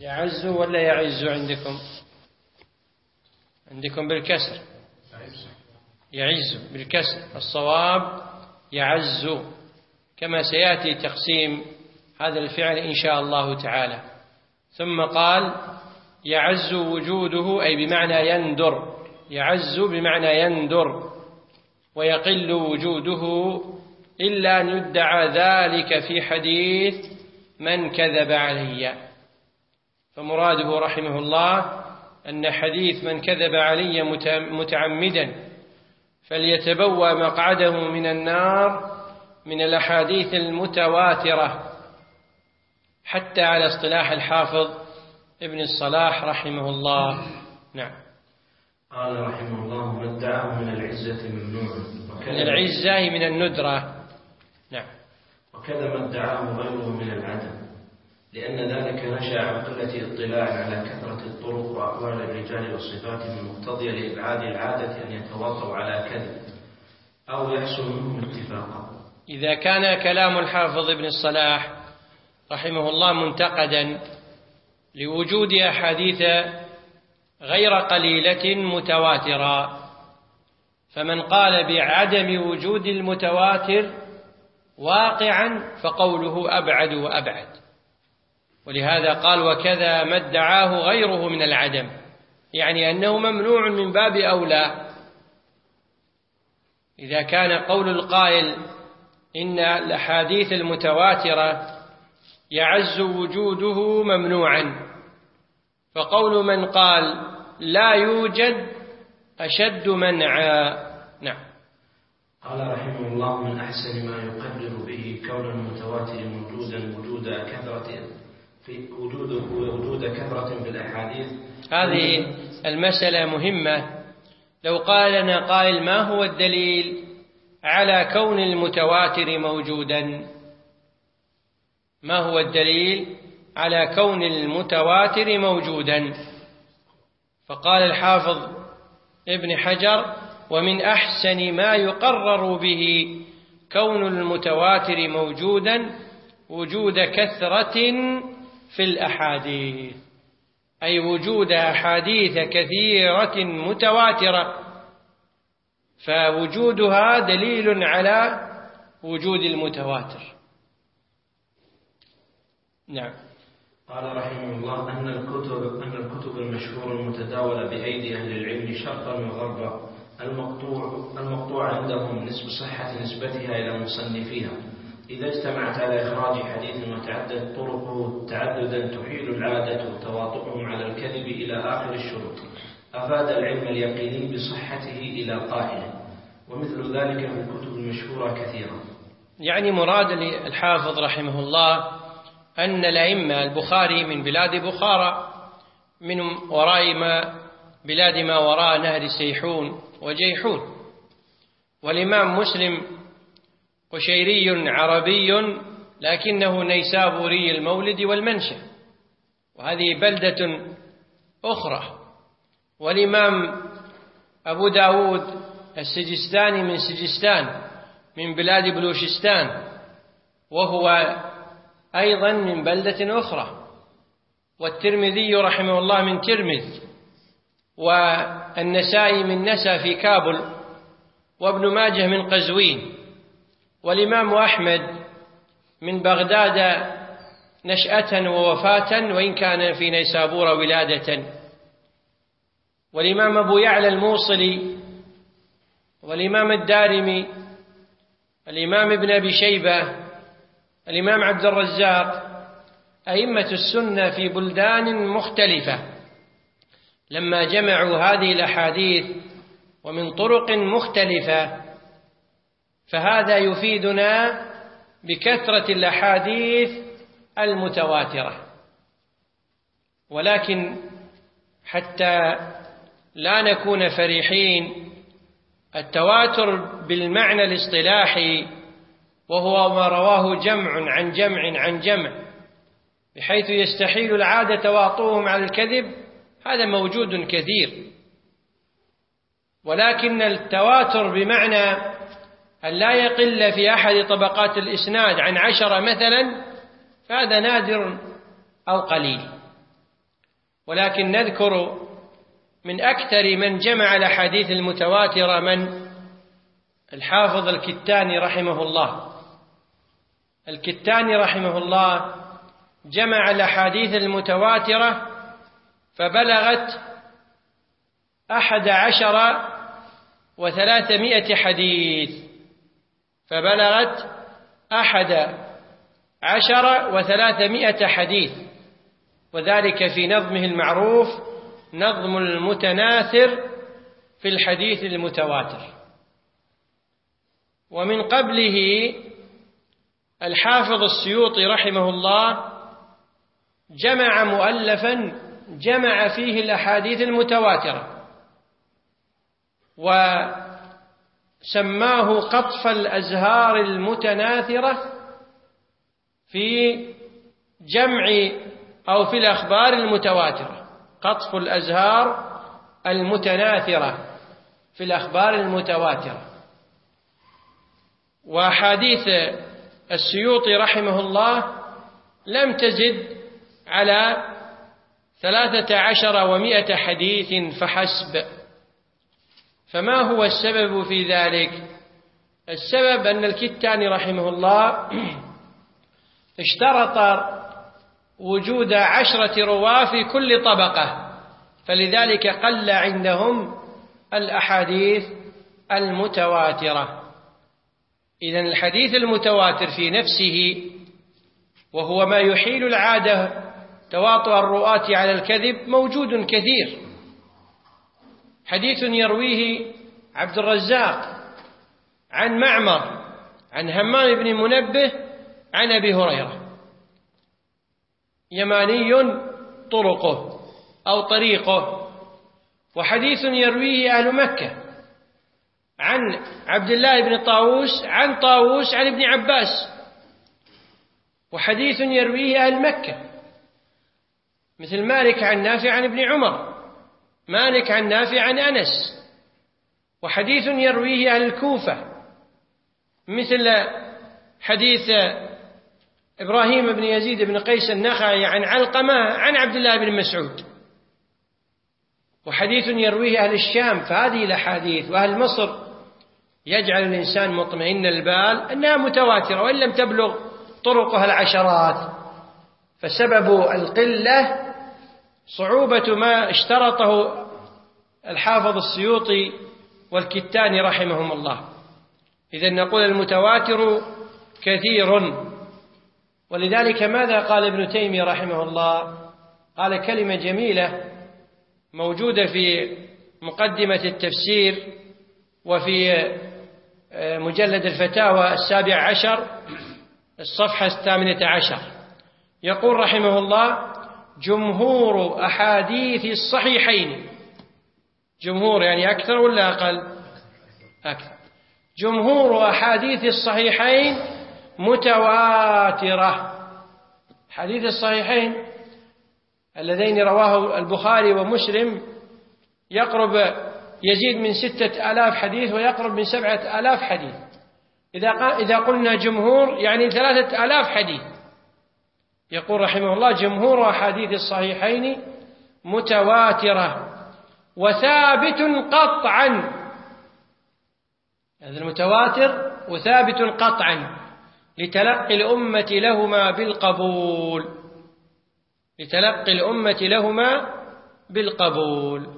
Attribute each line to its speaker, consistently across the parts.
Speaker 1: يعز ولا يعز عندكم؟ عندكم بالكسر، يعز بالكسر، الصواب يعز، كما سيأتي تقسيم هذا الفعل إن شاء الله تعالى. ثم قال يعز وجوده، أي بمعنى يندر، يعز بمعنى يندر، ويقل وجوده إلا أن يدعى ذلك في حديث من كذب علي. فمراده رحمه الله أن حديث من كذب علي متعمدا فليتبوأ مقعده من النار من الأحاديث المتواترة، حتى على اصطلاح الحافظ ابن الصلاح رحمه الله. نعم.
Speaker 2: قال رحمه الله: ما ادعاه من العزة ممنوع.
Speaker 1: من العزة من الندرة. نعم.
Speaker 2: وكذا ما ادعاه غيره من العدم، لأن ذلك نشأ عن قلة اطلاع على كثرة الطرق وأقوال الرجال والصفات المقتضية لإبعاد العادة أن يتواطوا على كذب أو يحصل منهم اتفاقا.
Speaker 1: إذا كان كلام الحافظ ابن الصلاح رحمه الله منتقدا لوجود أحاديث غير قليلة متواترة، فمن قال بعدم وجود المتواتر واقعا فقوله أبعد وأبعد. ولهذا قال: وكذا ما ادعاه غيره من العدم، يعني أنه ممنوع من باب أولى. إذا كان قول القائل إن الأحاديث المتواترة يعز وجوده ممنوعا، فقول من قال لا يوجد أشد منعا. نعم.
Speaker 2: قال رحمه الله: من أحسن ما يقرر به كون المتواتر موجودا وجود كثرة في الأحاديث.
Speaker 1: هذه المسألة مهمة. لو قال لنا قائل: ما هو الدليل على كون المتواتر موجودا؟ ما هو الدليل على كون المتواتر موجودا؟ فقال الحافظ ابن حجر: ومن أحسن ما يقرر به كون المتواتر موجودا وجود كثرة في الأحاديث، أي وجود أحاديث كثيرة متواترة، فوجودها دليل على وجود المتواتر. نعم.
Speaker 2: قال رحمه الله: أن الكتب المشهورة المتداولة بأيدي أهل العلم شرقا وغربا المقطوع عندهم نسبتها إلى مصنفيها، إذا اجتمعت على إخراج حديث وتعدد طرقه تعددا تحيل العادة وتواطؤهم على الكذب إلى آخر الشروط، أفاد العلم اليقيني بصحته إلى قائله، ومثل ذلك في الكتب المشهورة كثيرا.
Speaker 1: يعني مراد الحافظ رحمه الله أن الأئمة البخاري من بلاد بخارى، من وراء بلاد ما وراء نهر سيحون وجيحون، والإمام مسلم قشيري عربي لكنه نيسابوري المولد والمنشأ، وهذه بلدة أخرى. والإمام أبو داود السجستاني من سجستان من بلاد بلوشستان، وهو أيضا من بلدة أخرى. والترمذي رحمه الله من ترمذ، والنسائي من نسا في كابل، وابن ماجه من قزوين، والإمام أحمد من بغداد نشأة ووفاة، وإن كان في نيسابور ولادة، والإمام أبو يعلى الموصلي، والإمام الدارمي، الإمام ابن أبي شيبة، الإمام عبد الرزاق، أئمة السنة في بلدان مختلفة لما جمعوا هذه الأحاديث ومن طرق مختلفة، فهذا يفيدنا بكثرة الأحاديث المتواترة. ولكن حتى لا نكون فرحين، التواتر بالمعنى الاصطلاحي وهو ما رواه جمع عن جمع عن جمع بحيث يستحيل العادة تواطؤهم على الكذب، هذا موجود كثير. ولكن التواتر بمعنى أن لا يقل في أحد طبقات الإسناد عن 10 مثلا، فهذا نادر أو قليل. ولكن نذكر من أكثر من جمع الأحاديث المتواترة من الحافظ الكتاني رحمه الله. الكتاني رحمه الله جمع الأحاديث المتواترة فبلغت 11,300 حديث، فبلغت 11,300 حديث، وذلك في نظمه المعروف نظم المتناثر في الحديث المتواتر. ومن قبله الحافظ السيوطي رحمه الله جمع مؤلفا جمع فيه الأحاديث المتواترة وسماه قطف الأزهار المتناثرة في جمع أو في الأخبار المتواترة، قطف الأزهار المتناثرة في الأخبار المتواترة. وأحاديث السيوطي رحمه الله لم تزد على 13,100 حديث فحسب. فما هو السبب في ذلك؟ السبب أن الكتاني رحمه الله اشترط وجود 10 رواة في كل طبقة، فلذلك قل عندهم الأحاديث المتواترة. إذن الحديث المتواتر في نفسه، وهو ما يحيل العادة تواطؤ الرواة على الكذب، موجود كثير. حديث يرويه عبد الرزاق عن معمر عن همام بن منبه عن أبي هريرة، يماني طرقه أو طريقه. وحديث يرويه أهل مكة عن عبد الله بن طاووس عن طاووس عن ابن عباس. وحديث يرويه أهل مكة مثل مالك عن نافع عن ابن عمر، مالك عن نافع عن أنس. وحديث يرويه أهل الكوفة مثل حديث إبراهيم بن يزيد بن قيس النخعي عن علقمة عن عبد الله بن مسعود. وحديث يرويه أهل الشام. فهذه الأحاديث وأهل مصر يجعل الإنسان مطمئن البال أنها متواترة، وإن لم تبلغ طرقها العشرات. فسبب القلة صعوبة ما اشترطه الحافظ السيوطي والكتاني رحمهم الله. إذن نقول المتواتر كثير. ولذلك ماذا قال ابن تيمية رحمه الله؟ قال كلمة جميلة موجودة في مقدمة التفسير وفي مجلد الفتاوى 17 الصفحة 18. يقول رحمه الله: جمهور أحاديث الصحيحين، جمهور يعني أكثر ولا أقل؟ أكثر. جمهور أحاديث الصحيحين متواترة. حديث الصحيحين اللذين رواه البخاري ومسلم يقرب يزيد من 6,000 حديث ويقرب من 7,000 حديث. إذا قلنا جمهور يعني 3,000 حديث. يقول رحمه الله: جمهور أحاديث الصحيحين متواترة وثابت قطعا. هذا المتواتر وثابت قطعا لتلقي الأمة لهما بالقبول، لتلقي الأمة لهما بالقبول.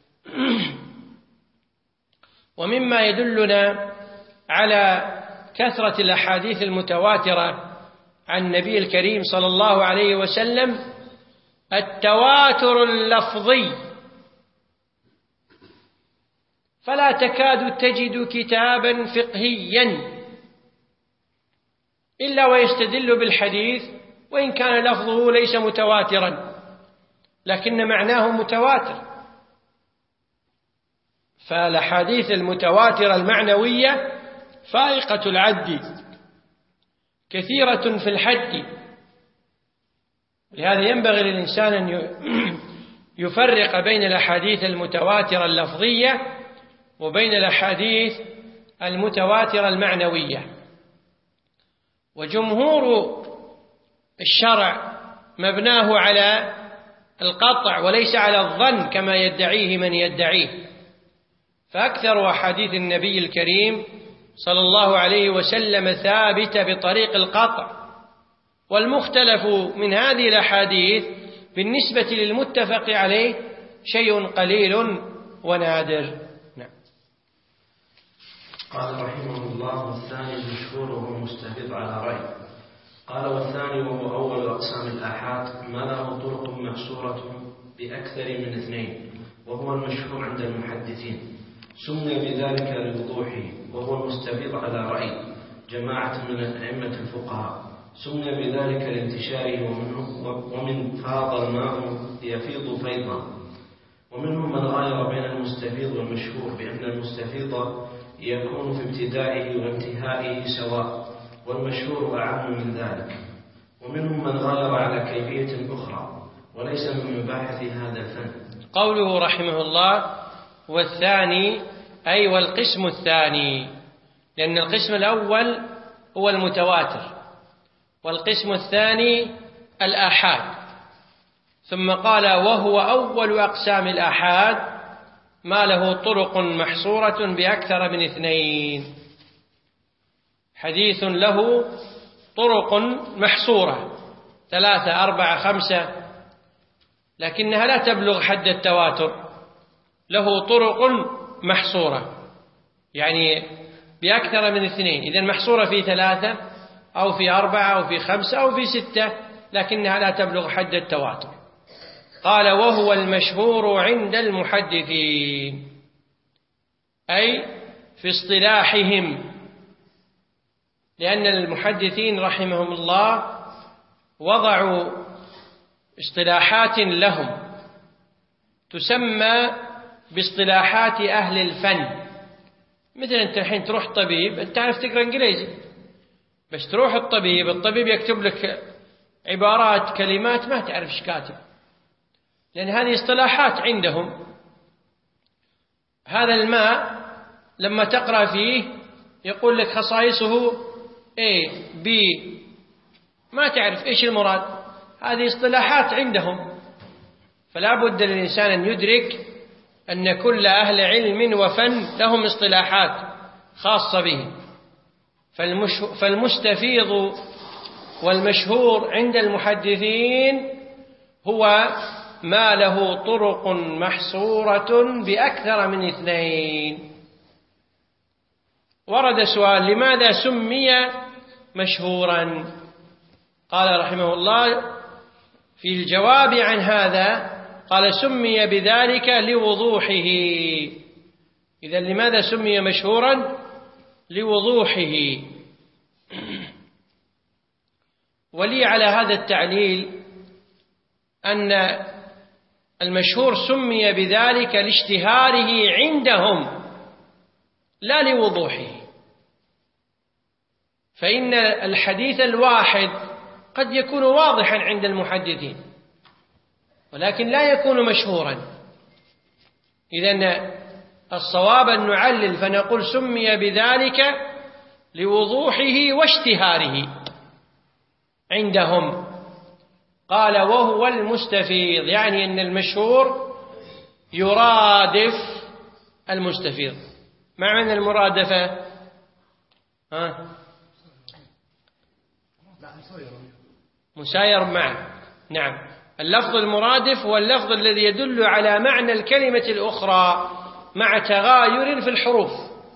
Speaker 1: ومما يدلنا على كثرة الأحاديث المتواترة عن النبي الكريم صلى الله عليه وسلم التواتر اللفظي. فلا تكاد تجد كتابا فقهيا إلا ويستدل بالحديث وإن كان لفظه ليس متواترا لكن معناه متواتر. فالأحاديث المتواترة المعنوية فائقة العد، كثيرة في الحد. لهذا ينبغي للإنسان أن يفرق بين الأحاديث المتواترة اللفظية وبين الأحاديث المتواترة المعنوية. وجمهور الشرع مبناه على القطع وليس على الظن كما يدعيه من يدعيه. فأكثر أحاديث النبي الكريم صلى الله عليه وسلم ثابتة بطريق القطع، والمختلف من هذه الأحاديث بالنسبة للمتفق عليه شيء قليل ونادر. نعم.
Speaker 2: قال رحمه الله: والثاني المشهور وهو المستفيض على رأي. قال: والثاني وهو أول أقسام الآحاد ما له طرق محصورة بأكثر من 2، وهو المشهور عند المحدثين، سمي بذلك لوضوحه، وهو المستفيض على رأي جماعة من أئمة الفقهاء، سمي بذلك لانتشاره، ومن فاض الماء يفيض فيضا. ومنهم من غاير بين المستفيض والمشهور بأن المستفيض يكون في ابتدائه وانتهائه سواء، والمشهور أعم من ذلك. ومنهم من غاير على كيفية أخرى وليس من مباحث هذا الفن.
Speaker 1: قوله رحمه الله: والثاني أي والقسم الثاني، لأن القسم الأول هو المتواتر، والقسم الثاني الآحاد. ثم قال: وهو أول أقسام الآحاد ما له طرق محصورة بأكثر من 2. حديث له طرق محصورة 3 4 5، لكنها لا تبلغ حد التواتر. له طرق محصورة يعني بأكثر من 2، إذن محصورة في 3 أو في 4 أو في 5 أو في 6، لكنها لا تبلغ حد التواتر. قال: وهو المشهور عند المحدثين، أي في اصطلاحهم، لأن المحدثين رحمهم الله وضعوا اصطلاحات لهم تسمى باصطلاحات أهل الفن. مثل أنت الحين تروح طبيب، أنت تعرف تقرأ إنجليزي، بس تروح الطبيب يكتب لك عبارات كلمات ما تعرف ايش كاتب، لأن هذه اصطلاحات عندهم. هذا الماء لما تقرأ فيه يقول لك خصائصه A B، ما تعرف إيش المراد، هذه اصطلاحات عندهم. فلا بد للإنسان أن يدرك أن كل أهل علم وفن لهم اصطلاحات خاصة به. فالمستفيض والمشهور عند المحدثين هو ما له طرق محصورة بأكثر من 2. ورد سؤال: لماذا سمي مشهورا؟ قال رحمه الله في الجواب عن هذا، قال: سمي بذلك لوضوحه. إذن لماذا سمي مشهورا؟ لوضوحه. ولي على هذا التعليل أن المشهور سمي بذلك لاشتهاره عندهم لا لوضوحه. فإن الحديث الواحد قد يكون واضحا عند المحدثين ولكن لا يكون مشهورا. إذن الصواب أن نعلل فنقول سمي بذلك لوضوحه واشتهاره عندهم. قال: وهو المستفيض، يعني أن المشهور يرادف المستفيض. ما معنى المرادفة؟ مساير معه. نعم، اللفظ المرادف هو اللفظ الذي يدل على معنى الكلمة الأخرى مع تغاير في الحروف.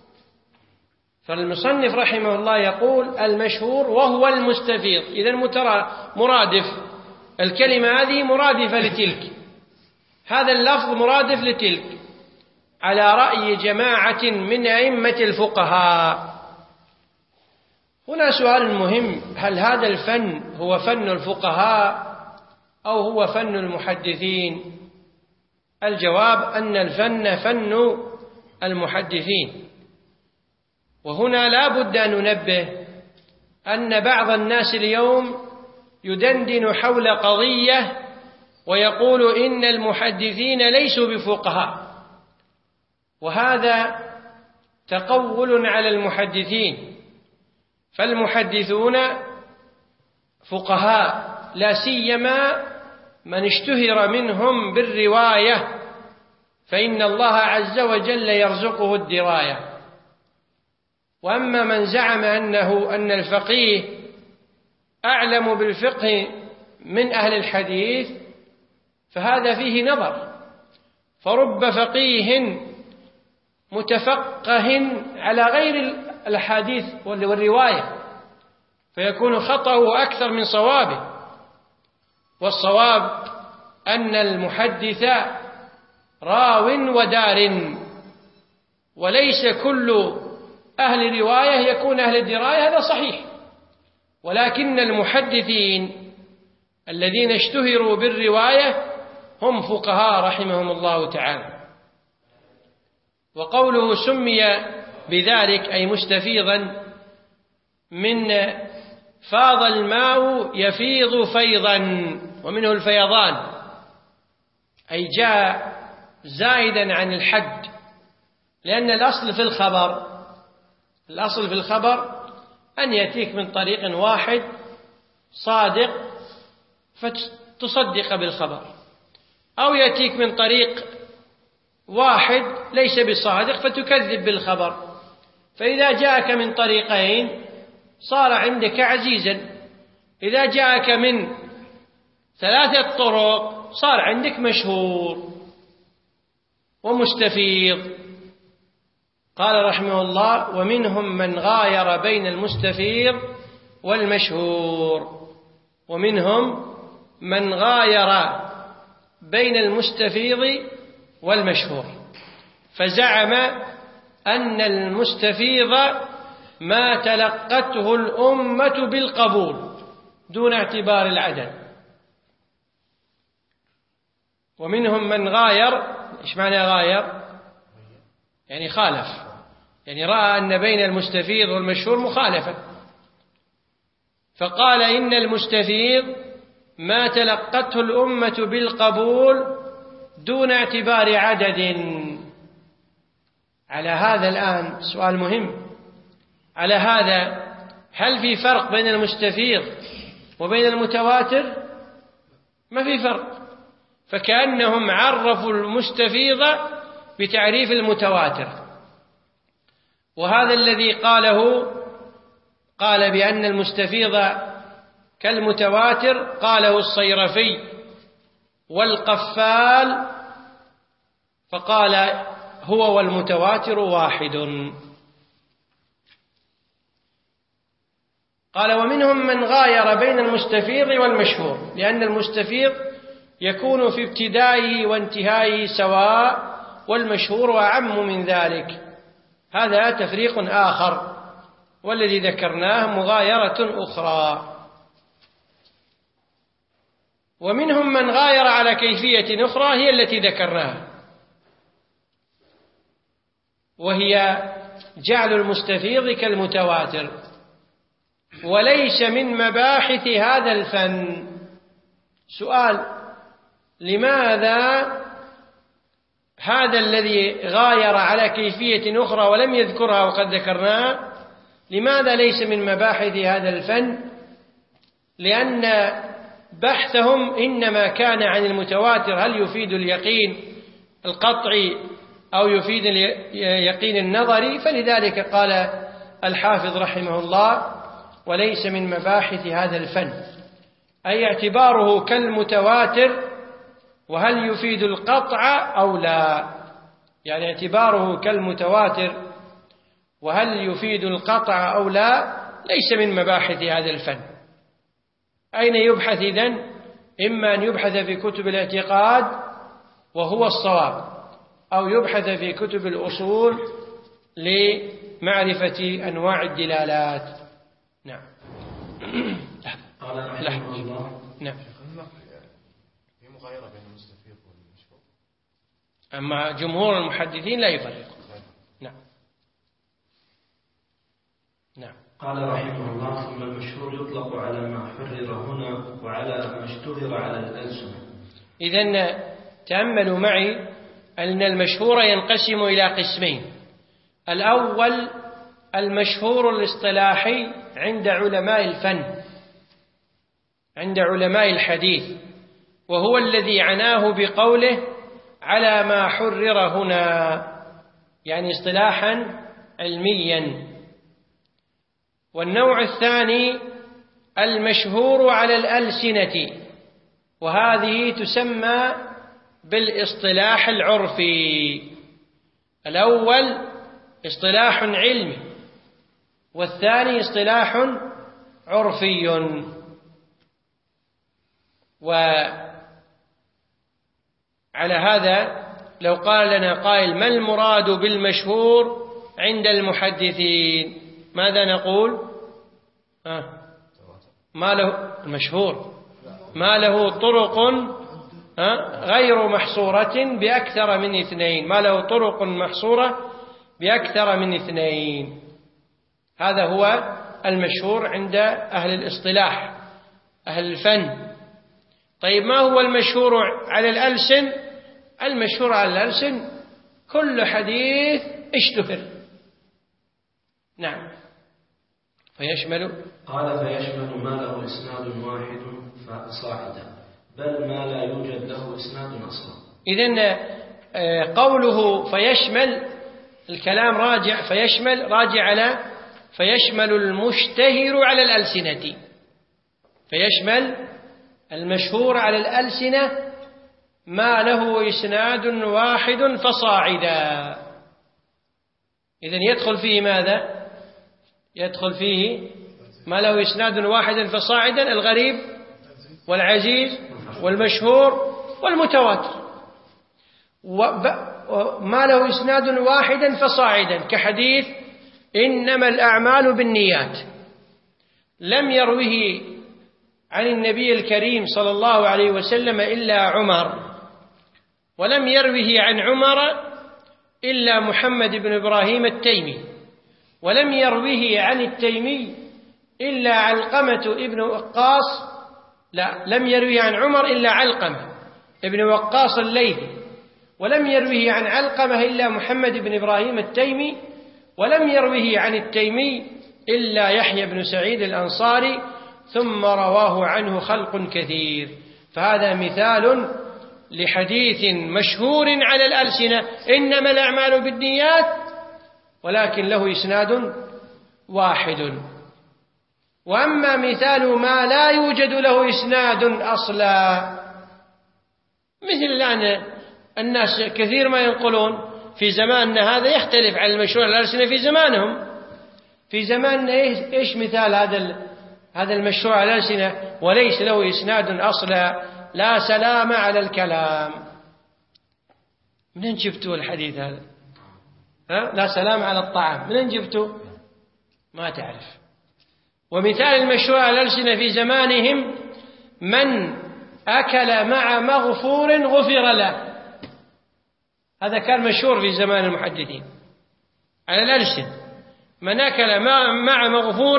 Speaker 1: فالمصنف رحمه الله يقول المشهور وهو المستفيض، إذن مرادف، الكلمة هذه مرادفة لتلك، هذا اللفظ مرادف لتلك، على رأي جماعة من أئمة الفقهاء. هنا سؤال مهم: هل هذا الفن هو فن الفقهاء أو هو فن المحدثين؟ الجواب أن الفن فن المحدثين. وهنا لا بد أن ننبه أن بعض الناس اليوم يدندن حول قضية ويقول إن المحدثين ليسوا بفقهاء، وهذا تقول على المحدثين. فالمحدثون فقهاء، لا سيما من اشتهر منهم بالرواية فإن الله عز وجل يرزقه الدراية. وأما من زعم أن الفقيه أعلم بالفقه من أهل الحديث فهذا فيه نظر، فرب فقيه متفقه على غير الحديث والرواية فيكون خطأه أكثر من صوابه. والصواب أن المحدث راو ودار، وليس كل أهل رواية يكون أهل دراية، هذا صحيح، ولكن المحدثين الذين اشتهروا بالرواية هم فقهاء رحمهم الله تعالى. وقوله سمي بذلك أي مستفيضا من فاض الماء يفيض فيضا، ومنه الفيضان، أي جاء زائدا عن الحد، لأن الأصل في الخبر أن يأتيك من طريق واحد صادق فتصدق بالخبر، أو يأتيك من طريق واحد ليس بصادق فتكذب بالخبر. فإذا جاءك من طريقين صار عندك عزيزا، إذا جاءك من 3 طرق صار عندك مشهور ومستفيض. قال رحمه الله: ومنهم من غاير بين المستفيض والمشهور. ومنهم من غاير بين المستفيض والمشهور، فزعم أن المستفيض ما تلقته الأمة بالقبول دون اعتبار العدد. ومنهم من غاير، إيش معنى غاير؟ يعني خالف، يعني رأى أن بين المستفيض والمشهور مخالفة، فقال إن المستفيض ما تلقته الأمة بالقبول دون اعتبار عدد. على هذا الآن سؤال مهم، على هذا هل في فرق بين المستفيض وبين المتواتر؟ ما في فرق، فكأنهم عرفوا المستفيض بتعريف المتواتر. وهذا الذي قال بأن المستفيض كالمتواتر قاله الصيرفي والقفال، فقال هو والمتواتر واحد. قال: ومنهم من غاير بين المستفيض والمشهور، لأن المستفيض يكون في ابتدائه وانتهائه سواء، والمشهور أعم من ذلك. هذا تفريق آخر، والذي ذكرناه مغايرة أخرى. ومنهم من غاير على كيفية أخرى هي التي ذكرناها، وهي جعل المستفيض كالمتواتر، وليس من مباحث هذا الفن. سؤال: لماذا هذا الذي غاير على كيفية أخرى ولم يذكرها وقد ذكرناها لماذا ليس من مباحث هذا الفن؟ لأن بحثهم إنما كان عن المتواتر، هل يفيد اليقين القطعي أو يفيد اليقين النظري، فلذلك قال الحافظ رحمه الله: وليس من مباحث هذا الفن، أي اعتباره كالمتواتر، وهل يفيد القطع أو لا، يعني اعتباره كالمتواتر وهل يفيد القطع أو لا ليس من مباحث هذا الفن. أين يبحث إذن؟ إما أن يبحث في كتب الاعتقاد وهو الصواب، أو يبحث في كتب الأصول لمعرفة أنواع الدلالات. نعم.
Speaker 2: قال رحمه الله:
Speaker 1: نعم.
Speaker 3: في مغايرة بين المستفيض والمشهور،
Speaker 1: أما جمهور المحدثين لا يفرقون. نعم. نعم.
Speaker 2: قال رحمه الله: ثم المشهور يطلق على ما حرر هنا وعلى ما اشتهر على الألسنة.
Speaker 1: إذن تأملوا معي أن المشهور ينقسم إلى قسمين: الأول المشهور الاصطلاحي عند علماء الفن، عند علماء الحديث، وهو الذي عناه بقوله على ما حرر هنا، يعني اصطلاحا علميا. والنوع الثاني المشهور على الألسنة، وهذه تسمى بالاصطلاح العرفي. الأول اصطلاح علمي، والثاني اصطلاح عرفي. وعلى هذا لو قال لنا قائل ما المراد بالمشهور عند المحدثين، ماذا نقول؟ ما له المشهور ما له طرق غير محصورة بأكثر من 2، ما له طرق محصورة بأكثر من 2. هذا هو المشهور عند أهل الاصطلاح أهل الفن. طيب ما هو المشهور على الألسن؟ المشهور على الألسن كل حديث اشتهر. نعم. فيشمل
Speaker 2: ما له إسناد واحد فصاعدا، بل ما لا يوجد له إسناد أصلا.
Speaker 1: إذن قوله فيشمل الكلام راجع، راجع على فيشمل المشتهر على الألسنة، فيشمل المشهور على الألسنة ما له إسناد واحد فصاعدا. إذن يدخل فيه ماذا؟ يدخل فيه ما له إسناد واحد فصاعدا، الغريب والعزيز والمشهور والمتواتر. وما له إسناد واحد فصاعدا كحديث إنما الأعمال بالنيات، لم يروه عن النبي الكريم صلى الله عليه وسلم إلا عمر، ولم يروه عن عمر إلا محمد بن إبراهيم التيمي، ولم يروه عن التيمي إلا علقمة ابن وقاص، لم يروه عن عمر إلا علقمة ابن وقاص الليثي، ولم يروه عن علقمة إلا محمد بن إبراهيم التيمي، ولم يروه عن التيمي إلا يحيى بن سعيد الأنصاري، ثم رواه عنه خلق كثير. فهذا مثال لحديث مشهور على الألسنة إنما الأعمال بالنيات، ولكن له إسناد واحد. وأما مثال ما لا يوجد له إسناد أصلا، مثل الآن الناس كثير ما ينقلون في زماننا هذا يختلف عن المشهور على الألسنة في زمانهم. في زماننا إيش مثال هذا المشهور على الألسنة وليس له إسناد أصلا؟ لا سلام على الكلام. منين جبتوا الحديث هذا؟ لا سلام على الطعام، منين جبتوا؟ ما تعرف. ومثال المشهور على الألسنة في زمانهم من أكل مع مغفور غفر له، هذا كان مشهور في زمان المحدثين على الألسن، من أكل مع مغفور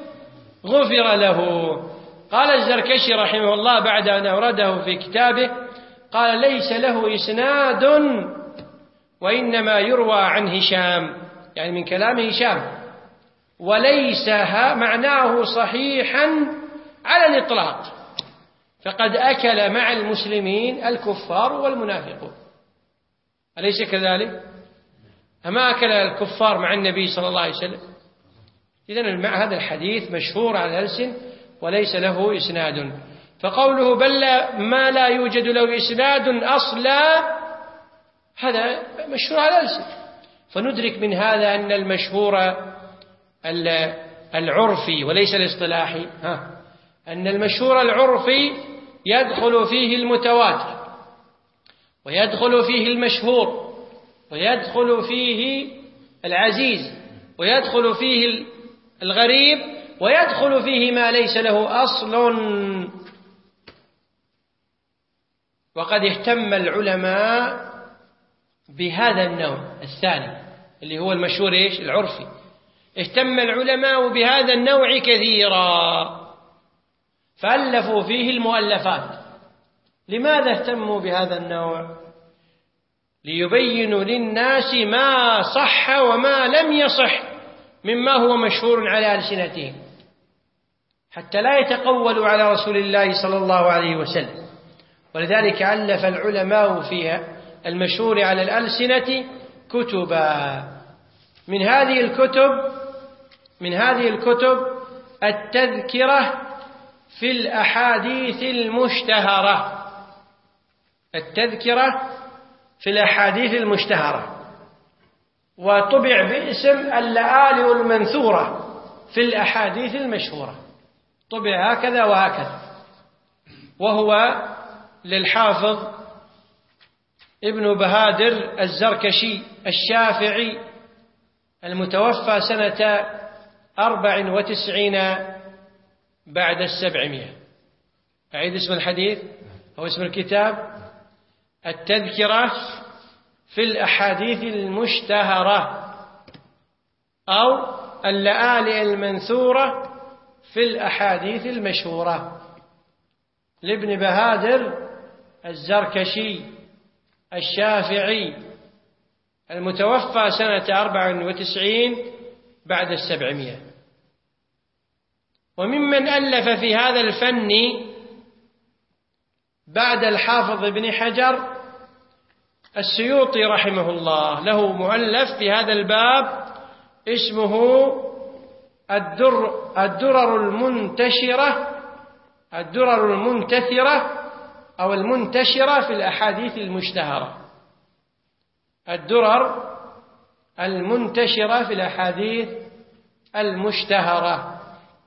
Speaker 1: غفر له. قال الزركشي رحمه الله بعد أن أورده في كتابه، قال ليس له إسناد وإنما يروى عن هشام، يعني من كلام هشام، وليس معناه صحيحا على الإطلاق، فقد أكل مع المسلمين الكفار والمنافقون، أليس كذلك؟ أما أكل الكفار مع النبي صلى الله عليه وسلم؟ إذن هذا الحديث مشهور على الألسن وليس له إسناد. فقوله بل ما لا يوجد له إسناد أصلا، هذا مشهور على الألسن. فندرك من هذا أن المشهور العرفي وليس الاصطلاحي، أن المشهور العرفي يدخل فيه المتواتر، ويدخل فيه المشهور، ويدخل فيه العزيز، ويدخل فيه الغريب، ويدخل فيه ما ليس له أصل. وقد اهتم العلماء بهذا النوع الثاني اللي هو المشهور العرفي، اهتم العلماء بهذا النوع كثيرا، فألفوا فيه المؤلفات. لماذا اهتموا بهذا النوع؟ ليبينوا للناس ما صح وما لم يصح مما هو مشهور على ألسنتهم، حتى لا يتقولوا على رسول الله صلى الله عليه وسلم، ولذلك ألف العلماء في المشهور على الألسنة كتبا. من هذه الكتب التذكرة في الأحاديث المشتهرة، التذكرة في الأحاديث المشتهرة، وطبع باسم اللآلئ المنثورة في الأحاديث المشهورة، طبع هكذا وهكذا، وهو للحافظ ابن بهادر الزركشي الشافعي المتوفى سنة 94 بعد 700. أعيد اسم الحديث أو اسم الكتاب: التذكرة في الأحاديث المشتهرة أو اللآلئ المنثورة في الأحاديث المشهورة، لابن بهادر الزركشي الشافعي المتوفى سنة 94 بعد 700. وممن ألف في هذا الفن بعد الحافظ ابن حجر السيوطي رحمه الله، له مؤلف في هذا الباب اسمه الدرر المنتثرة أو المنتشرة في الأحاديث المشتهرة، الدرر المنتشرة في الأحاديث المشتهرة.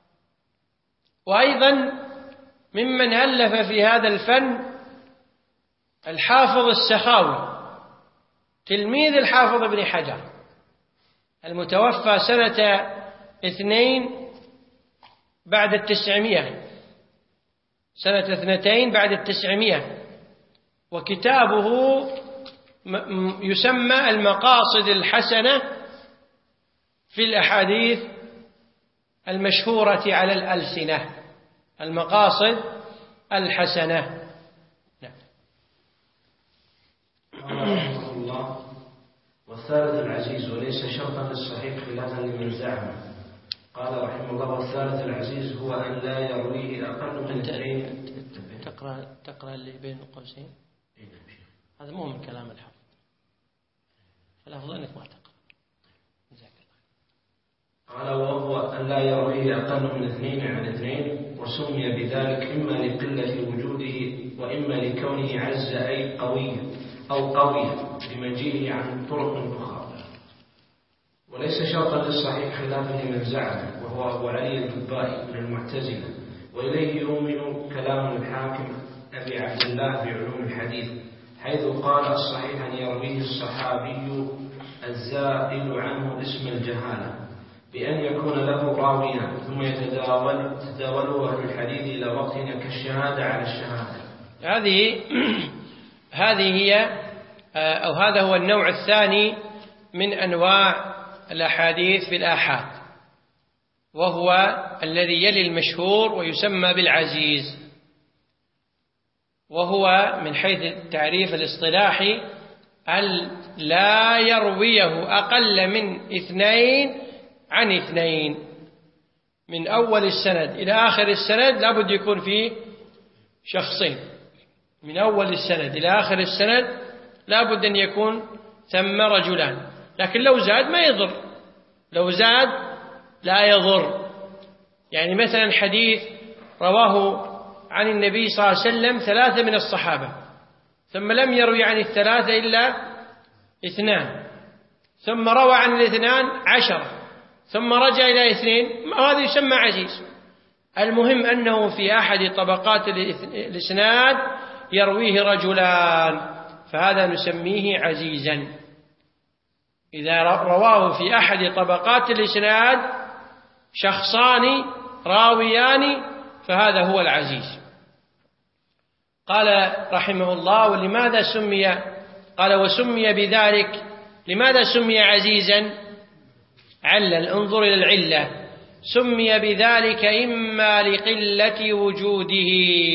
Speaker 1: وأيضا ممن ألف في هذا الفن الحافظ السخاوي تلميذ الحافظ ابن حجر المتوفى سنة 2 بعد 900، سنة 2 بعد 900، وكتابه يسمى المقاصد الحسنة في الأحاديث المشهورة على الألسنة، المقاصد الحسنة.
Speaker 2: رحمه الله: والثالث العزيز وليس شرطا للصحيح خلافا لمن زعم. قال رحمه الله: والثالث العزيز هو أن لا يرويه أقل من 2.
Speaker 1: تقرأ اللي بين قوسين، هذا مو من كلام الحافظ، فالأفضل أنك ما تقرأ.
Speaker 2: قال: وهو أن لا يرويه أقل من 2 عن 2، وسمي بذلك إما لقلة وجوده وإما لكونه عز أي قوي أو قوي بمجيئه عن طرق أخرى. وليس شرطا للصحيح خلافا لمن زعم، وهو أبو علي الجبائي من المعتزلة، وإليه يؤمن كلام الحاكم أبي عبد الله بعلوم الحديث، حيث قال: الصحيح أن يرويه الصحابي الزائل عنه اسم الجهالة، بأن يكون له راويا ثم يتداوله أهل الحديث إلى وقتنا كالشهادة على الشهادة.
Speaker 1: هذه هي أو هذا هو النوع الثاني من أنواع الأحاديث في الآحاد، وهو الذي يلي المشهور ويسمى بالعزيز، وهو من حيث التعريف الاصطلاحي لا يرويه أقل من 2 عن 2، من أول السند إلى آخر السند لابد يكون فيه شخصين، من أول السند إلى آخر السند لابد أن يكون ثم رجلان، لكن لو زاد ما يضر، لو زاد لا يضر. يعني مثلا حديث رواه عن النبي صلى الله عليه وسلم 3 من الصحابة، ثم لم يروي عن 3 إلا 2، ثم روى عن 2 10، ثم رجع إلى 2، هذا يسمى عزيز. المهم أنه في أحد طبقات الإسناد يرويه رجلان، فهذا نسميه عزيزا. إذا رواه في أحد طبقات الإسناد شخصان راويان فهذا هو العزيز. قال رحمه الله: ولماذا سمي؟ قال: وسمي بذلك. لماذا سمي عزيزا؟ علل، انظر إلى العلة. سمي بذلك إما لقلة وجوده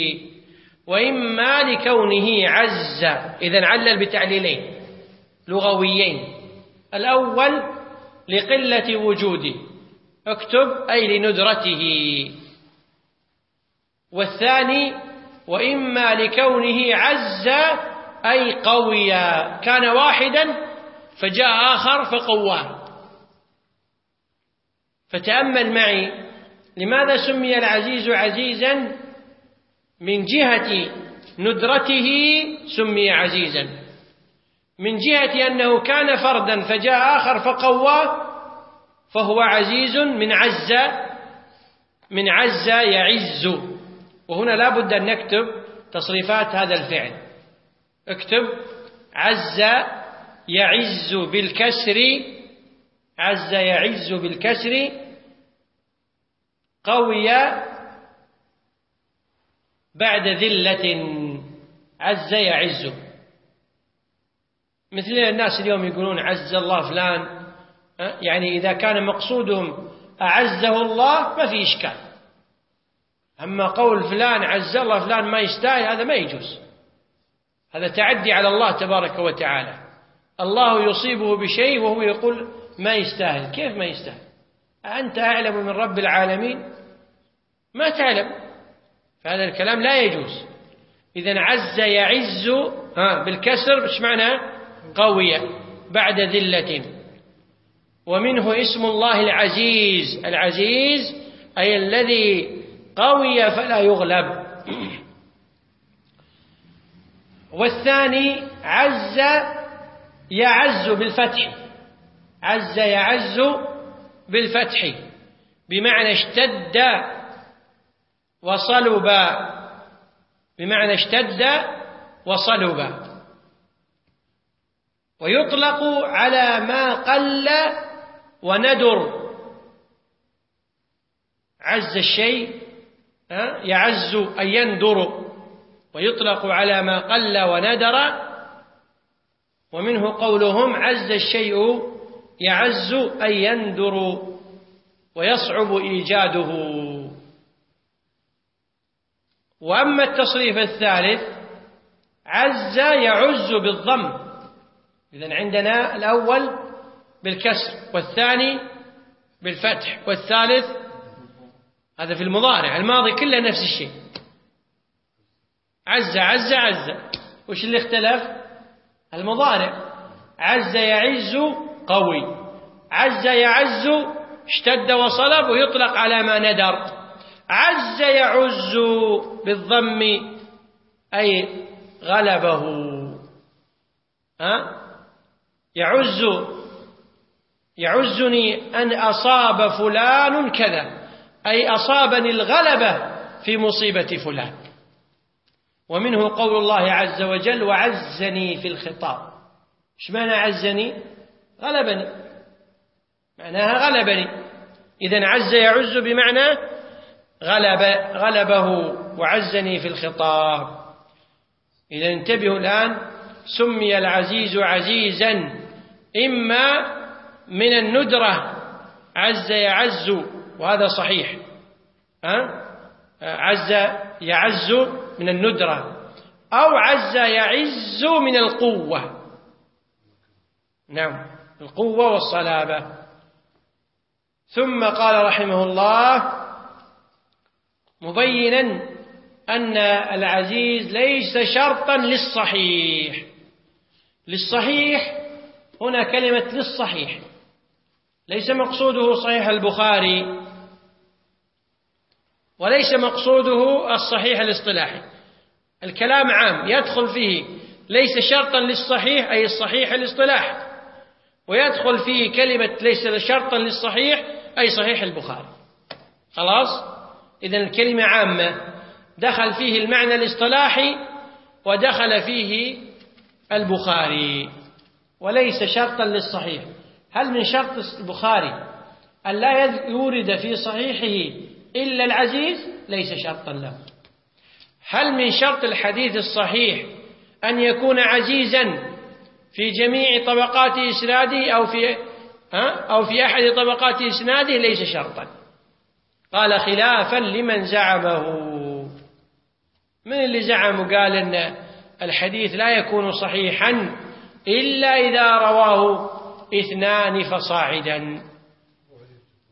Speaker 1: وإما لكونه عز. إذن علل بتعليلين لغويين: الأول لقلة وجوده، اكتب أي لندرته، والثاني وإما لكونه عز أي قويا، كان واحدا فجاء آخر فقواه. فتأمل معي لماذا سمي العزيز عزيزا؟ من جهة ندرته سمي عزيزا، من جهة أنه كان فردا فجاء آخر فقواه فهو عزيز من عز يعز. وهنا لا بد أن نكتب تصريفات هذا الفعل. اكتب عز يعز بالكسر، عز يعز بالكسر، قوي بعد ذلة، عز يعز. مثل الناس اليوم يقولون عز الله فلان، يعني إذا كان مقصودهم أعزه الله ما في إشكال. أما قول فلان عز الله فلان ما يستاهل، هذا ما يجوز، هذا تعدي على الله تبارك وتعالى. الله يصيبه بشيء وهو يقول ما يستاهل. كيف ما يستاهل؟ أنت أعلم من رب العالمين؟ ما تعلم، فهذا الكلام لا يجوز. إذن عز يعز بالكسر إيش معنى؟ قوية بعد ذلة. ومنه اسم الله العزيز، العزيز أي الذي قوي فلا يغلب. والثاني عز يعز بالفتح، عز يعز بالفتح بمعنى اشتد وصلب، بمعنى اشتد وصلب. ويطلق على ما قل وندر. عز الشيء يعز أي يندر، ويطلق على ما قل وندر. ومنه قولهم عز الشيء يعز أي يندر ويصعب إيجاده. وأما التصريف الثالث عز يعز بالضم. إذن عندنا الأول بالكسر، والثاني بالفتح، والثالث هذا في المضارع. الماضي كله نفس الشيء، عز عز عز. وش اللي اختلف؟ المضارع. عز يعز قوي، عز يعز اشتد وصلب ويطلق على ما ندر. عز يعز بالضم أي غلبه. يعزني أن أصاب فلان كذا، أي أصابني الغلبة في مصيبة فلان. ومنه قول الله عز وجل وعزني في الخطاب. ايش معنى عزني؟ غلبني، معناها غلبني. إذن عز يعز بمعنى غلبه وعزني في الخطاب. إذن انتبهوا الآن، سمي العزيز عزيزا إما من الندرة عز يعز وهذا صحيح، عز يعز من الندرة، أو عز يعز من القوة. نعم، القوة والصلابة. ثم قال رحمه الله مبينا أن العزيز ليس شرطا للصحيح. للصحيح هنا كلمة للصحيح، ليس مقصوده صحيح البخاري، وليس مقصوده الصحيح الاصطلاحي. الكلام عام يدخل فيه ليس شرطا للصحيح أي الصحيح الاصطلاحي، ويدخل فيه كلمة ليس شرطا للصحيح أي صحيح البخاري. خلاص؟ إذن الكلمة عامة، دخل فيه المعنى الاصطلاحي ودخل فيه البخاري، وليس شرطا للصحيح. هل من شرط البخاري أن لا يورد في صحيحه إلا العزيز؟ ليس شرطا له. هل من شرط الحديث الصحيح أن يكون عزيزا في جميع طبقات إسناده أو في أحد طبقات إسناده؟ ليس شرطا. قال خلافا لمن زعمه. من اللي زعم قال أن الحديث لا يكون صحيحا إلا إذا رواه 2 فصاعدا.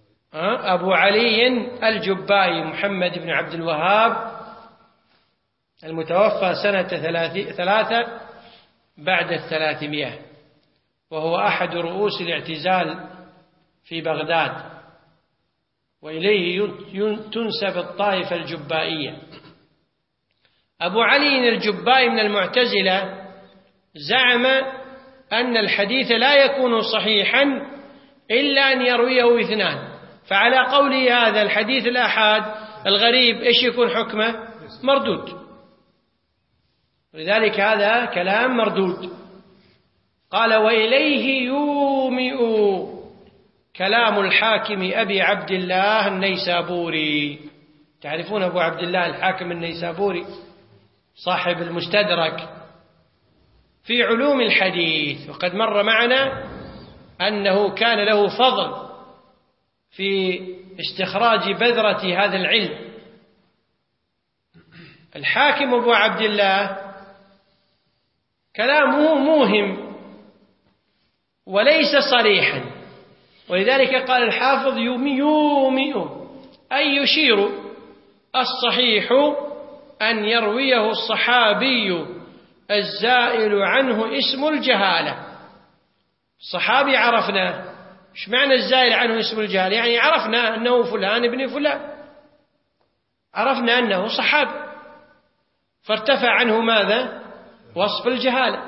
Speaker 1: أبو علي الجبائي محمد بن عبد الوهاب المتوفى سنة 3 بعد 300، وهو أحد رؤوس الاعتزال في بغداد، وإليه تنسب الطائفة الجبائية. أبو علي الجبائي من المعتزلة زعم أن الحديث لا يكون صحيحا إلا أن يرويه اثنان، فعلى قوله هذا الحديث الآحاد الغريب إيش يكون حكمه؟ مردود، لذلك هذا كلام مردود. قال: وإليه يومئ كلام الحاكم أبي عبد الله النيسابوري. تعرفون أبو عبد الله الحاكم النيسابوري صاحب المستدرك في علوم الحديث، وقد مر معنا أنه كان له فضل في استخراج بذرة هذا العلم. الحاكم أبو عبد الله كلامه موهم وليس صريحا، ولذلك قال الحافظ يومئ أي يشير. الصحيح أن يرويه الصحابي الزائل عنه اسم الجهالة. الصحابي عرفناه، ايش معنى الزائل عنه اسم الجهالة؟ يعني عرفنا أنه فلان ابن فلان، عرفنا أنه صحابي، فارتفع عنه ماذا؟ وصف الجهالة،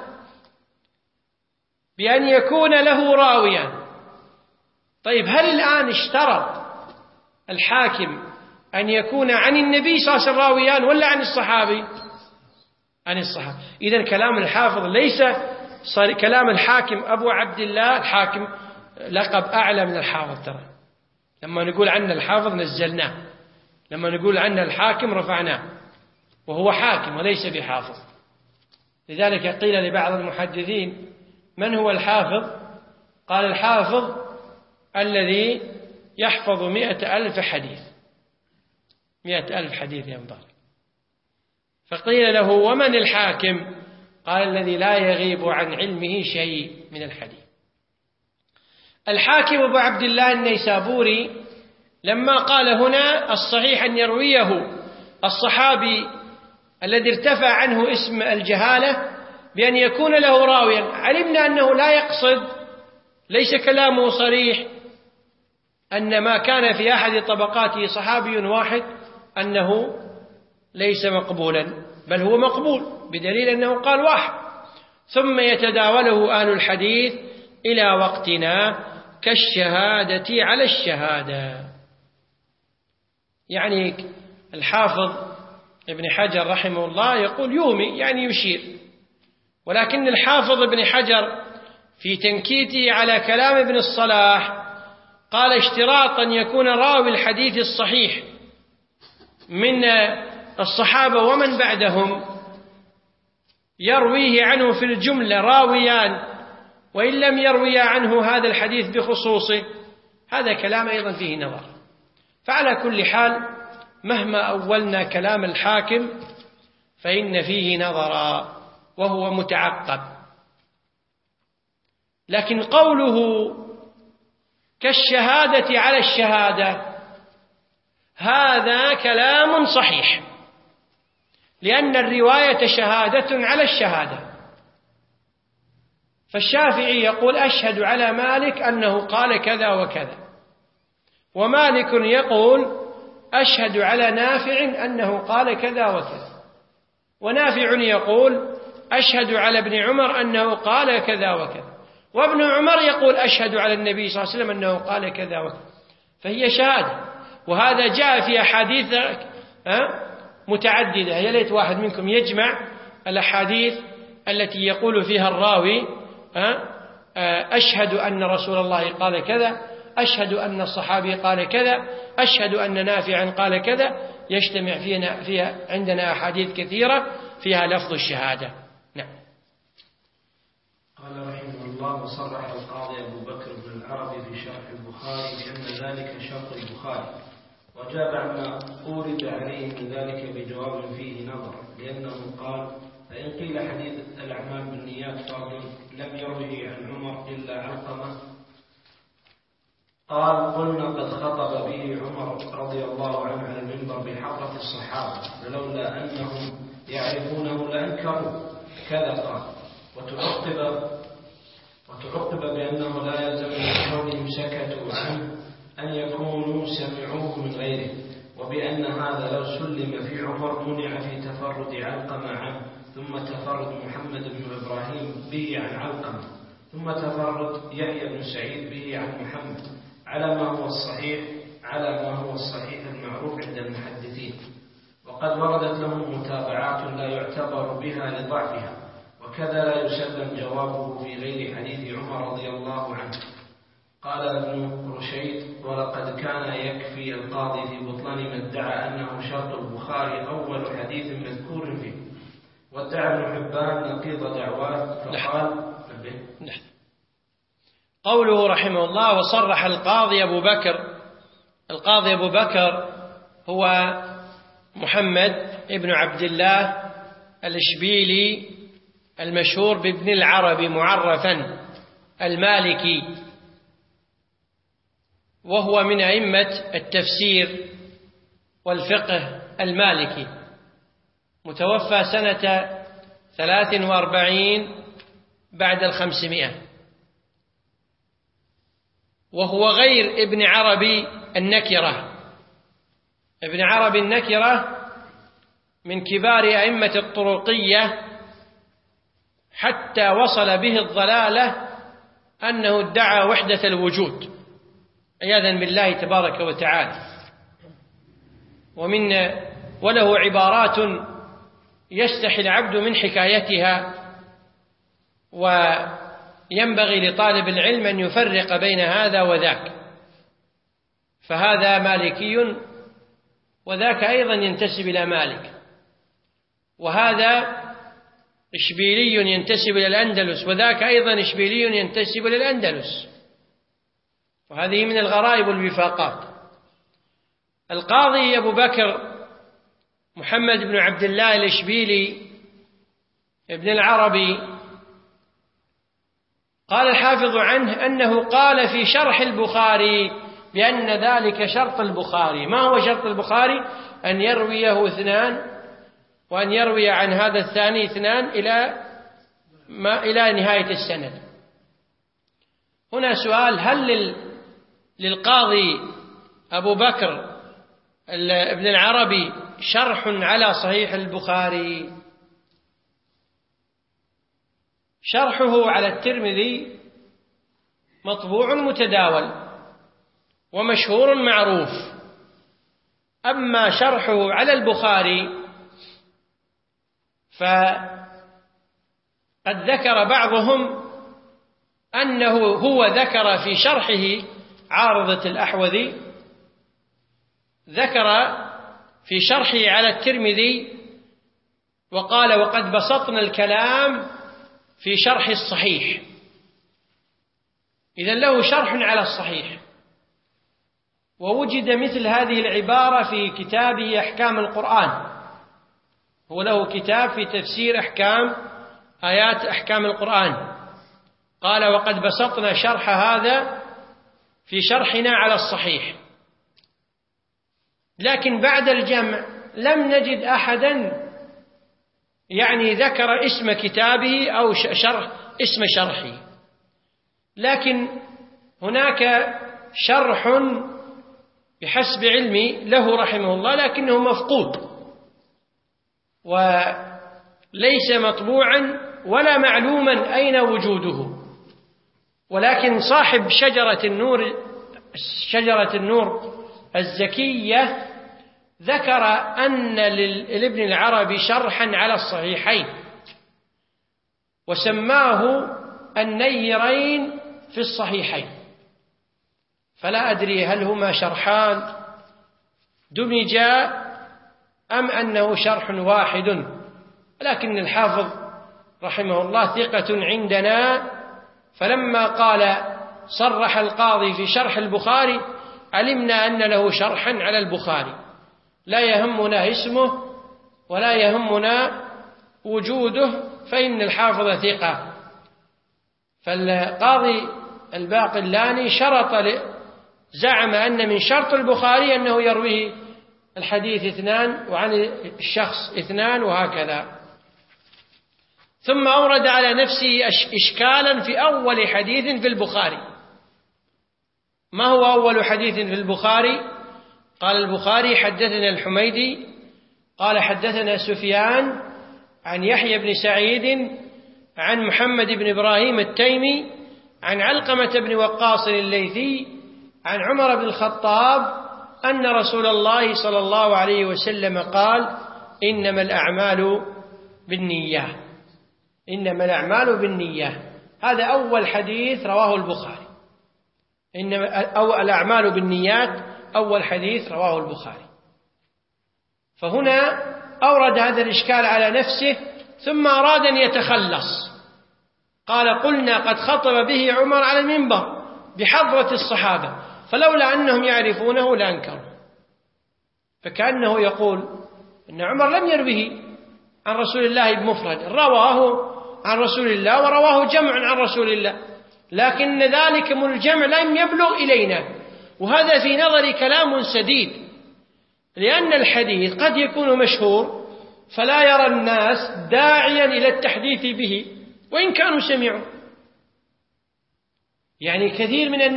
Speaker 1: بأن يكون له راويان. طيب هل الآن اشترط الحاكم أن يكون عن النبي صلى الله عليه وسلم راويان ولا عن الصحابي؟ عن الصحابي. إذن كلام الحافظ ليس كلام الحاكم أبو عبد الله. الحاكم لقب أعلى من الحافظ، ترى لما نقول عنه الحافظ نزلناه، لما نقول عنه الحاكم رفعناه، وهو حاكم وليس بحافظ. لذلك قيل لبعض المحدثين: من هو الحافظ؟ قال: الحافظ الذي يحفظ 100,000 حديث. 100,000 حديث ينبغي. فقيل له: ومن الحاكم؟ قال: الذي لا يغيب عن علمه شيء من الحديث. الحاكم أبو عبد الله النيسابوري لما قال هنا الصحيح أن يرويه الصحابي الذي ارتفع عنه اسم الجهالة بأن يكون له راويا، علمنا أنه لا يقصد، ليس كلامه صريح أن ما كان في أحد طبقاته صحابي واحد أنه ليس مقبولا، بل هو مقبول بدليل أنه قال واحد، ثم يتداوله أهل الحديث إلى وقتنا كالشهادة على الشهادة. يعني الحافظ ابن حجر رحمه الله يقول يومي يعني يشير، ولكن الحافظ ابن حجر في تنكيته على كلام ابن الصلاح قال: اشتراط أن يكون راوي الحديث الصحيح من الصحابة ومن بعدهم يرويه عنه في الجملة راويان، وإن لم يروي عنه هذا الحديث بخصوصه، هذا كلام أيضا فيه نظر. فعلى كل حال مهما أولنا كلام الحاكم فإن فيه نظرا وهو متعقب. لكن قوله كالشهادة على الشهادة هذا كلام صحيح، لأن الرواية شهادة على الشهادة. فالشافعي يقول: أشهد على مالك أنه قال كذا وكذا، ومالك يقول: أشهد على نافع أنه قال كذا وكذا، ونافع يقول: أشهد على ابن عمر أنه قال كذا وكذا، وابن عمر يقول: أشهد على النبي صلى الله عليه وسلم أنه قال كذا وكذا. فهي شهادة، وهذا جاء في أحاديث متعددة. يا ليت واحد منكم يجمع الأحاديث التي يقول فيها الراوي أشهد أن رسول الله قال كذا، أشهد أن الصحابي قال كذا، أشهد أن نافعا قال كذا، يجتمع فيها عندنا أحاديث كثيرة فيها لفظ الشهادة. نعم.
Speaker 2: قال رحمه الله: وصرح القاضي أبو بكر بن العربي في شرح البخاري بأن ذلك شرط البخاري، وجاب عما أورد عليه من ذلك بجواب فيه نظر، لأنه قال: فإن قيل حديث الأعمال بالنيات فرض لم يروه عن عمر إلا علقمة، قال: قلنا قد خطب به عمر رضي الله عنه على المنبر بحضرة الصحابة، ولولا أنهم يعرفونه لأنكروا كذا قال. وتعقب بأنه لا يلزم من كونهم سكتوا عنه أن يكونوا سمعوه من غيره، وبأن هذا لو سلم في عمر منع في تفرد علقمة عنه، ثم تفرد محمد بن إبراهيم به عن علقمة، ثم تفرد يحيى بن سعيد به عن محمد، على ما هو الصحيح المعروف عند المحدثين. وقد وردت لهم متابعات لا يعتبر بها لضعفها، وكذا لا يسلم جوابه في غير حديث عمر رضي الله عنه. قال ابن رشيد: ولقد كان يكفي القاضي في بطلان ما ادعى أنه شرط البخاري أول حديث مذكور فيه، وادعى ابن حبان نقيض دعواه فقال:
Speaker 1: قوله رحمه الله: وصرح القاضي أبو بكر هو محمد ابن عبد الله الإشبيلي المشهور بابن العربي معرفا المالكي، وهو من أئمة التفسير والفقه المالكي، متوفى سنة 43 بعد 500، وهو غير ابن عربي النكرة. ابن عربي النكرة من كبار أئمة الطرقية، حتى وصل به الضلالة أنه ادعى وحدة الوجود عياذا بالله تبارك وتعالى، وله عبارات يستحي العبد من حكايتها، وينبغي لطالب العلم أن يفرق بين هذا وذاك، فهذا مالكي وذاك أيضا ينتسب إلى مالك، وهذا إشبيلي ينتسب إلى الأندلس، وذاك أيضا إشبيلي ينتسب إلى الأندلس، وهذه من الغرائب والوفاقات. القاضي أبو بكر محمد بن عبد الله الإشبيلي ابن العربي، قال الحافظ عنه أنه قال في شرح البخاري بأن ذلك شرط البخاري. ما هو شرط البخاري؟ أن يرويه اثنان، وأن يروي عن هذا الثاني اثنان إلى نهاية السند. هنا سؤال: هل للقاضي أبو بكر ابن العربي شرح على صحيح البخاري؟ شرحه على الترمذي مطبوع متداول ومشهور معروف، أما شرحه على البخاري فقد ذكر بعضهم أنه هو ذكر في شرحه عارضة الأحوذي، ذكر في شرحه على الترمذي وقال: وقد بسطنا الكلام في شرح الصحيح. إذن له شرح على الصحيح. ووجد مثل هذه العبارة في كتابه أحكام القرآن، هو له كتاب في تفسير آيات أحكام القرآن، قال: وقد بسطنا شرح هذا في شرحنا على الصحيح. لكن بعد الجمع لم نجد أحدا ذكر اسم كتابه أو اسم شرحه، لكن هناك شرح بحسب علمي له رحمه الله، لكنه مفقود وليس مطبوعا ولا معلوما أين وجوده، ولكن صاحب شجرة النور الزكية ذكر أن لابن العربي شرحا على الصحيحين، وسماه النيرين في الصحيحين. فلا أدري هل هما شرحان دمجا أم أنه شرح واحد، لكن الحافظ رحمه الله ثقة عندنا، فلما قال صرح القاضي في شرح البخاري علمنا أن له شرحا على البخاري، لا يهمنا اسمه ولا يهمنا وجوده، فإن الحافظ ثقة. فالقاضي الباقلاني زعم أن من شرط البخاري أنه يرويه الحديث 2 وعن الشخص 2 وهكذا. ثم أورد على نفسه إشكالا في أول حديث في البخاري. ما هو أول حديث في البخاري؟ قال البخاري: حدثنا الحميدي قال حدثنا سفيان عن يحيى بن سعيد عن محمد بن إبراهيم التيمي عن علقمة بن وقاص الليثي عن عمر بن الخطاب أن رسول الله صلى الله عليه وسلم قال: إنما الأعمال بالنيات. إنما الأعمال بالنيات. هذا أول حديث رواه البخاري. إنما الأعمال بالنيات أول حديث رواه البخاري. فهنا أورد هذا الإشكال على نفسه ثم أراد أن يتخلص. قال: قلنا قد خطب به عمر على المنبر بحضرة الصحابة فلولا أنهم يعرفونه لأنكروا. فكأنه يقول أن عمر لم يروه عن رسول الله بمفرد، رواه عن رسول الله ورواه جمع عن رسول الله، لكن ذلك من الجمع لم يبلغ إلينا. وهذا في نظري كلام سديد، لأن الحديث قد يكون مشهور فلا يرى الناس داعيا إلى التحديث به وإن كانوا سمعوا. يعني كثير من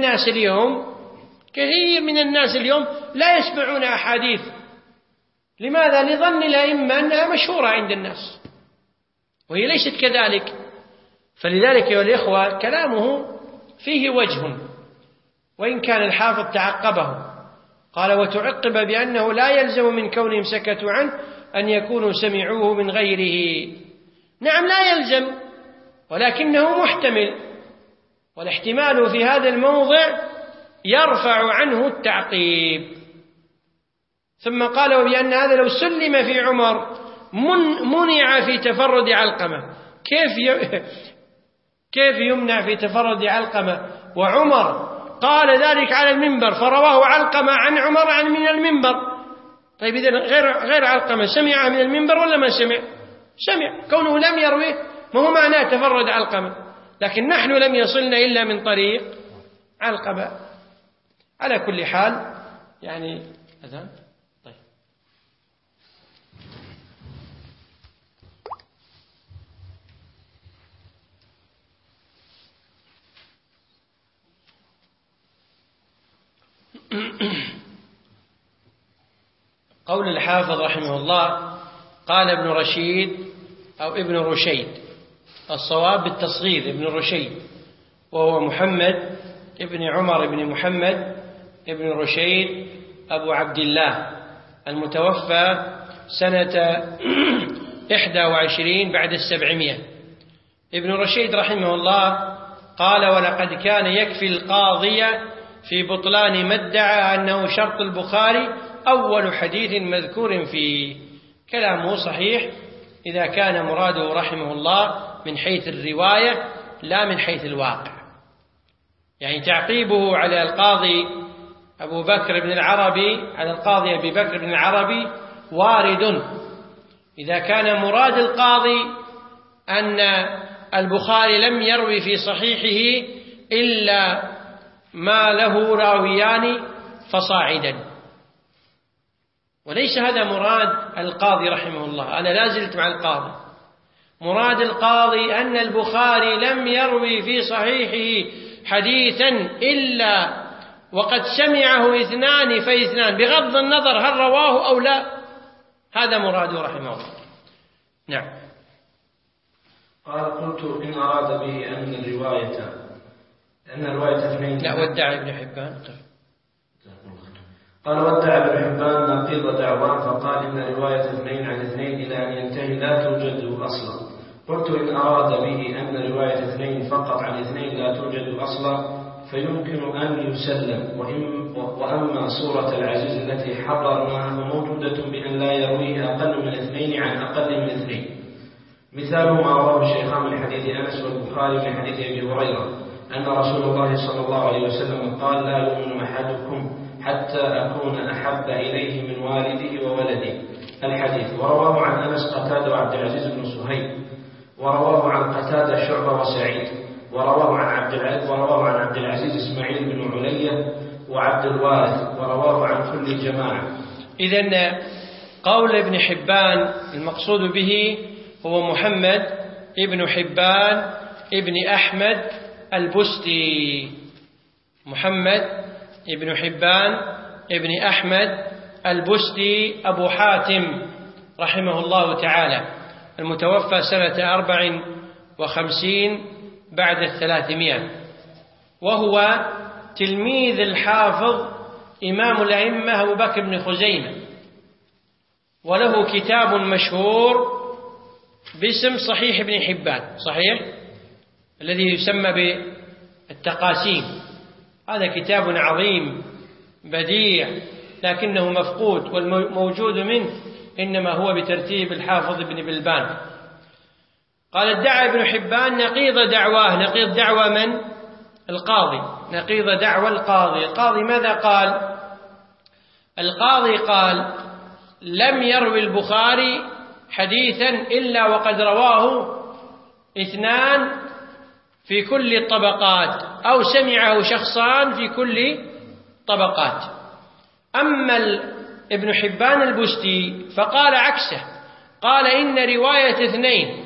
Speaker 1: الناس اليوم لا يسمعون أحاديث. لماذا؟ لظن الأئمة أنها مشهورة عند الناس وهي ليست كذلك. فلذلك يا الإخوة كلامه فيه وجه، وإن كان الحافظ تعقبه قال: وتعقب بأنه لا يلزم من كونهم سكتوا عنه أن يكونوا سمعوه من غيره. نعم لا يلزم، ولكنه محتمل، والاحتمال في هذا الموضع يرفع عنه التعقيب. ثم قالوا بأن هذا لو سلم في عمر منع في تفرد علقمة. كيف يمنع في تفرد علقمة وعمر قال ذلك على المنبر فرواه علقمة عن عمر عن من المنبر؟ طيب إذن غير علقمة سمع من المنبر ولا ما سمع؟ سمع. كونه لم يروه ما هو معناه تفرد علقمة، لكن نحن لم يصلنا إلا من طريق علقمة. على كل حال يعني أذان. طيب قول الحافظ رحمه الله: قال ابن رشيد أو ابن رشيد، الصواب بالتصغير ابن رشيد، وهو محمد ابن عمر بن محمد ابن رشيد أبو عبد الله، المتوفى سنة 21 بعد 700. ابن رشيد رحمه الله قال: ولقد كان يكفي القاضي في بطلان ما ادعى أنه شرط البخاري أول حديث مذكور فيه. كلامه صحيح إذا كان مراده رحمه الله من حيث الرواية لا من حيث الواقع. يعني تعقيبه على القاضي أبو بكر بن العربي على القاضي أبي بكر بن العربي وارد إذا كان مراد القاضي أن البخاري لم يروي في صحيحه إلا ما له راويان فصاعدا، وليس هذا مراد القاضي رحمه الله. أنا لا زلت مع القاضي. مراد القاضي أن البخاري لم يروي في صحيحه حديثا إلا وقد سمعه 2 فاثنان بغض النظر هل رواه أو لا. هذا مراده رحمه الله. نعم.
Speaker 2: قال: قلت إن أراد به أن الرواية 2.
Speaker 1: لا، ودع ابن حبان.
Speaker 2: قال: ودع ابن حبان نقيض دعوان فقال إن رواية 2 عن 2 إلى أن ينتهي لا توجد أصلا. قلت إن أراد به أن رواية 2 فقط عن 2 لا توجد أصلا فيمكن أن يسلم، وأما صورة العزيز التي حضرناها موجودة بأن لا يرويه أقل من 2 عن أقل من 2. مثال ما رواه الشيخان من حديث أنس والبخاري من حديث أبي هريرة أن رسول الله صلى الله عليه وسلم قال: لا يؤمن أحدكم حتى أكون أحب إليه من والده وولده. الحديث. ورواه عن أنس قتادة وعبد العزيز بن صهيب، ورواه عن قتادة شعبة وسعيد، ورواه عن عبد العزيز إسماعيل بن علية وعبد الوارث، ورواه عن كل جماعة.
Speaker 1: إذن قول ابن حبان المقصود به هو محمد ابن حبان ابن أحمد البستي. محمد ابن حبان ابن أحمد البستي أبو حاتم رحمه الله تعالى، المتوفى سنة 54 بعد 300، وهو تلميذ الحافظ إمام الأئمة أبو بكر بن خزيمة، وله كتاب مشهور باسم صحيح ابن حبان، صحيح الذي يسمى بالتقاسيم. هذا كتاب عظيم بديع لكنه مفقود، والموجود منه إنما هو بترتيب الحافظ ابن بلبان. قال ادعى ابن حبان نقيض دعواه، نقيض دعوى من؟ القاضي، نقيض دعوى القاضي. القاضي ماذا قال؟ القاضي قال لم يروي البخاري حديثا إلا وقد رواه 2 في كل الطبقات، أو سمعه شخصان في كل طبقات. أما ابن حبان البستي فقال عكسه، قال إن رواية 2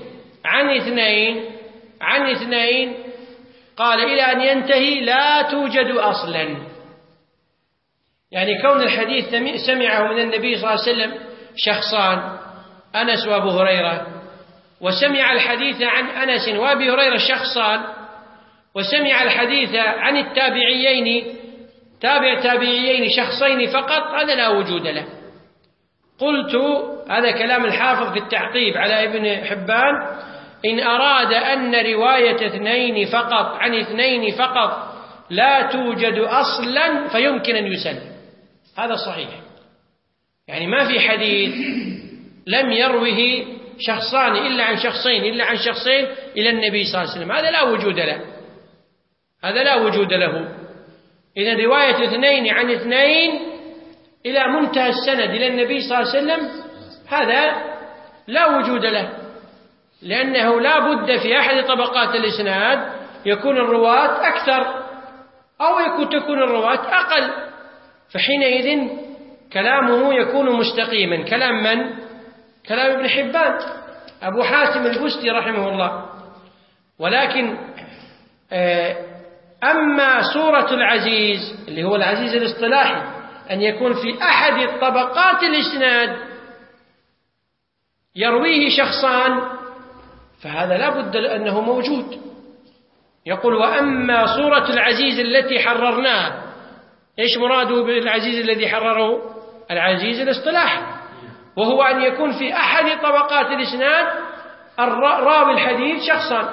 Speaker 1: عن 2 قال إلى أن ينتهي لا توجد أصلا. يعني كون الحديث سمعه من النبي صلى الله عليه وسلم شخصان، أنس وأبو هريرة، وسمع الحديث عن أنس وأبي هريرة شخصان، وسمع الحديث عن التابعيين تابعيين شخصين فقط، هذا لا وجود له. قلت هذا كلام الحافظ في التعقيب على ابن حبان: إن أراد أن رواية 2 فقط عن 2 فقط لا توجد أصلا فيمكن أن يسلم. هذا صحيح، يعني ما في حديث لم يروه شخصان إلا عن شخصين إلى النبي صلى الله عليه وسلم، هذا لا وجود له، هذا لا وجود له. إذن رواية 2 عن 2 إلى منتهى السند إلى النبي صلى الله عليه وسلم هذا لا وجود له، لأنه لا بد في أحد طبقات الإسناد يكون الرواة أكثر أو تكون الرواة أقل، فحينئذ كلامه يكون مستقيما. كلام من؟ كلام ابن حبان أبو حاتم البستي رحمه الله. ولكن أما صورة العزيز اللي هو العزيز الاصطلاحي أن يكون في أحد طبقات الإسناد يرويه شخصان، فهذا لا بد أنه موجود. يقول: وأما صورة العزيز التي حررناها، إيش مراده بالعزيز الذي حرره؟ العزيز الاصطلاحي، وهو أن يكون في أحد طبقات الإسناد راوي الحديث شخصان،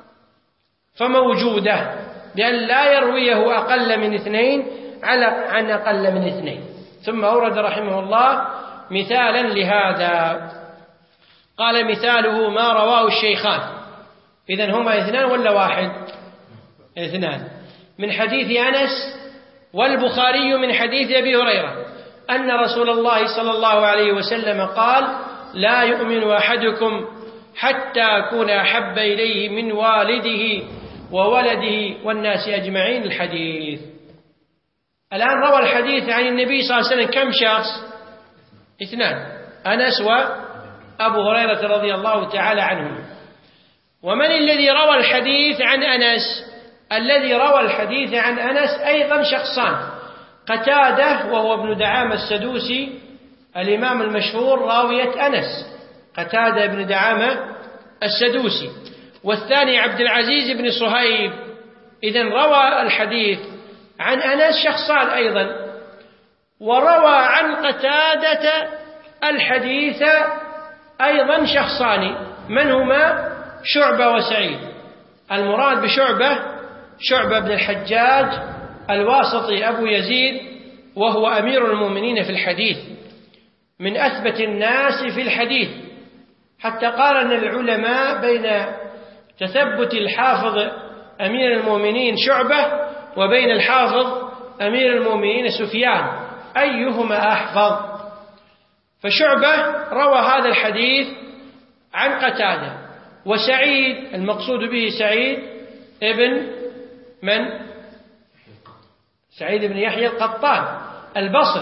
Speaker 1: فموجودة بأن لا يرويه أقل من 2 عن أقل من 2. ثم أورد رحمه الله مثالا لهذا، قال: مثاله ما رواه الشيخان. إذن هما 2 ولا 1؟ 2 من حديث أنس، والبخاري من حديث أبي هريرة أن رسول الله صلى الله عليه وسلم قال: لا يؤمن أحدكم حتى أكون أحب إليه من والده وولده والناس أجمعين. الحديث الآن روى الحديث عن النبي صلى الله عليه وسلم كم شخص؟ 2، أنس وأبو هريرة رضي الله تعالى عنهم. ومن الذي روى الحديث عن أنس؟ الذي روى الحديث عن أنس أيضا شخصان: قتادة وهو ابن دعامة السدوسي الإمام المشهور راوية أنس، قتادة ابن دعامة السدوسي، والثاني عبد العزيز بن صهيب. إذن روى الحديث عن أنس شخصان أيضا، وروى عن قتادة الحديث أيضا شخصان، من هما؟ شعبة وسعيد. المراد شعبة بن الحجاج الواسطي أبو يزيد، وهو أمير المؤمنين في الحديث، من أثبت الناس في الحديث، حتى قارن العلماء بين تثبت الحافظ أمير المؤمنين شعبة وبين الحافظ أمير المؤمنين سفيان، أيهما أحفظ؟ فشعبة روى هذا الحديث عن قتادة، وسعيد المقصود به سعيد ابن من؟ سعيد بن يحيى القطان البصري،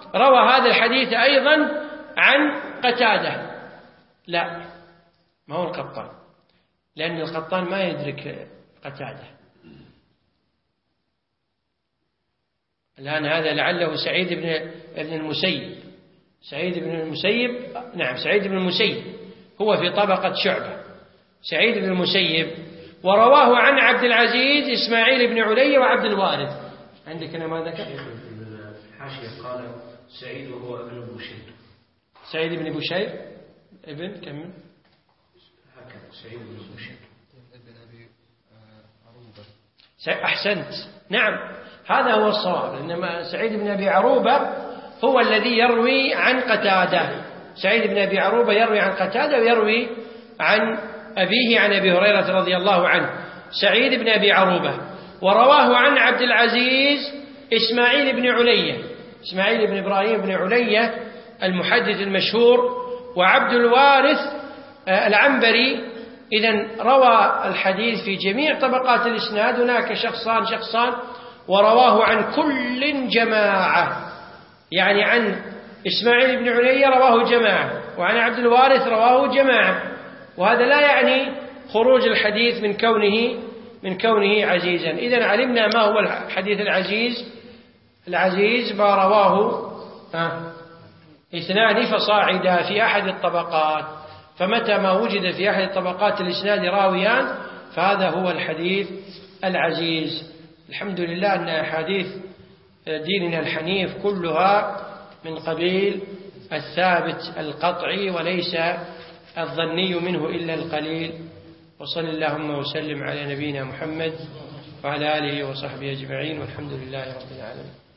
Speaker 1: روى هذا الحديث أيضا عن قتادة. لا، ما هو القطان، لأن القطان ما يدرك قتادة. الآن هذا لعله سعيد بن المسيب. سعيد بن المسيب، نعم، سعيد بن المسيب هو في طبقة شعبة. سعيد بن المسيب ورواه عن عبد العزيز إسماعيل بن علي وعبد الوارث. عندك هنا ما ذكر؟
Speaker 2: في الحاشية قال سعيد هو ابن بشير.
Speaker 1: سعيد بن بشير ابن كمل
Speaker 2: هكذا، سعيد بن بشير
Speaker 3: ابن أبي عروبة.
Speaker 1: أحسنت، نعم، هذا هو الصواب. إنما سعيد بن أبي عروبة هو الذي يروي عن قتادة. سعيد بن أبي عروبة يروي عن قتادة ويروي عن أبيه عن أبي هريرة رضي الله عنه. سعيد بن أبي عروبة ورواه عن عبد العزيز إسماعيل بن علية، إسماعيل بن إبراهيم بن علية المحدث المشهور، وعبد الوارث العنبري. إذن روى الحديث في جميع طبقات الإسناد، هناك شخصان ورواه عن كل جماعة، يعني عن إسماعيل بن علية رواه جماعة، وعن عبد الوارث رواه جماعة. وهذا لا يعني خروج الحديث من كونه عزيزا. إذن علمنا ما هو الحديث العزيز ما رواه اثنان فصاعدا في أحد الطبقات. فمتى ما وجد في أحد الطبقات الإسناد راويان فهذا هو الحديث العزيز. الحمد لله أن أحاديث ديننا الحنيف كلها من قبيل الثابت القطعي وليس الظني منه إلا القليل. وصل اللهم وسلم على نبينا محمد وعلى آله وصحبه أجمعين، والحمد لله رب العالمين.